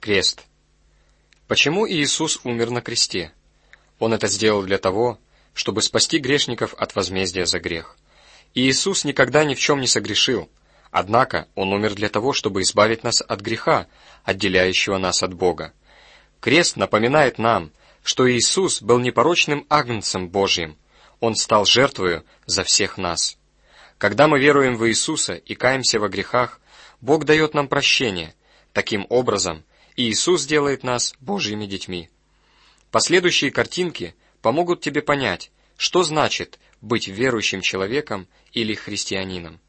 Крест. Почему Иисус умер на кресте? Он это сделал для того, чтобы спасти грешников от возмездия за грех. Иисус никогда ни в чем не согрешил, однако Он умер для того, чтобы избавить нас от греха, отделяющего нас от Бога. Крест напоминает нам, что Иисус был непорочным агнцем Божьим, Он стал жертвою за всех нас. Когда мы веруем в Иисуса и каемся во грехах, Бог дает нам прощение. Таким образом, Иисус делает нас Божьими детьми. Последующие картинки помогут тебе понять, что значит быть верующим человеком или христианином.